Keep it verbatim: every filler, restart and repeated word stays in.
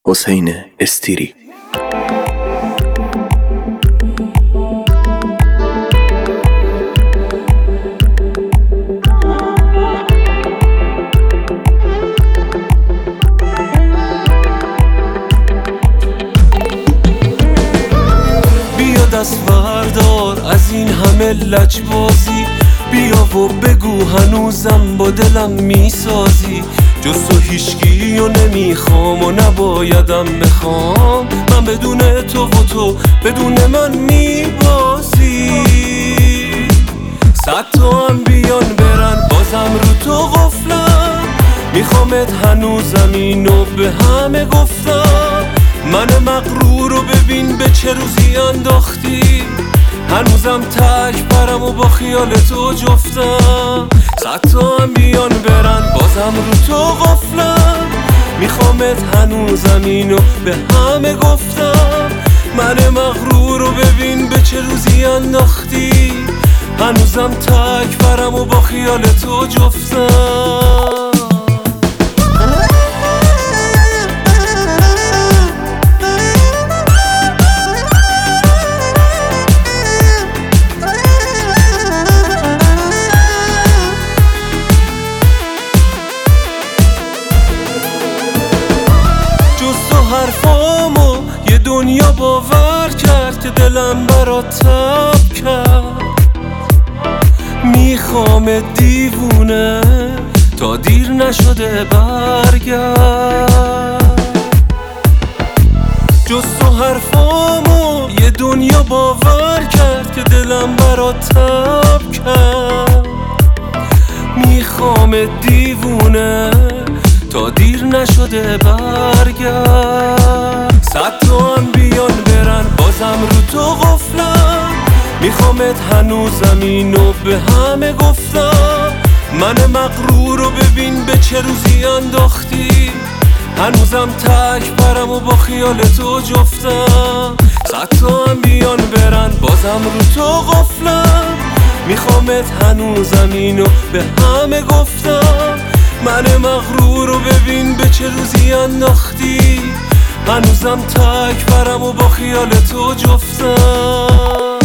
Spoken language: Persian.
حسین استیری. بیا دست بردار از این همه لجبازی، بیا و بگو هنوزم با دلم میسازی. جز تو هیچکی و نمیخوام و نبایدم بخوام، من بدون تو و تو بدون من میبازی. صد تا هم بیان برن بازم رو تو غفلم، میخوامت هنوزم اینو به همه گفتم. من مغرور رو ببین به چه روزی انداختی، هنوزم تک برم و با خیال تو جفتم. صد تا هم بیان برن بازم رو تو غفلم، میخوامت هنوزم اینو به همه گفتم. من مغرور رو ببین به چه روزی انداختی، هنوزم تک برم و با خیال تو جفتم. حرفامو یه دنیا باور کرد که دلم برات تب کرد. میخوام دیوونه تا دیر نشده برگرد. جز تو حرفامو یه دنیا باور کرد که دلم برات تب کرد. میخوام دیوونه تا دیر نشده برگرد. صد تا هم بیان برن بازم رو تو غفلم، میخوامت هنوزم اینو به همه گفتم. من مغرور رو ببین به چه روزی انداختی، هنوزم تک برم و با خیال تو جفتم. صد تا هم بیان برن بازم رو تو غفلم، میخوامت هنوزم اینو به همه گفتم. من مغرور رو ببین به چه روزی انداختی، هنوزم تک برم و با خیال تو جفتم.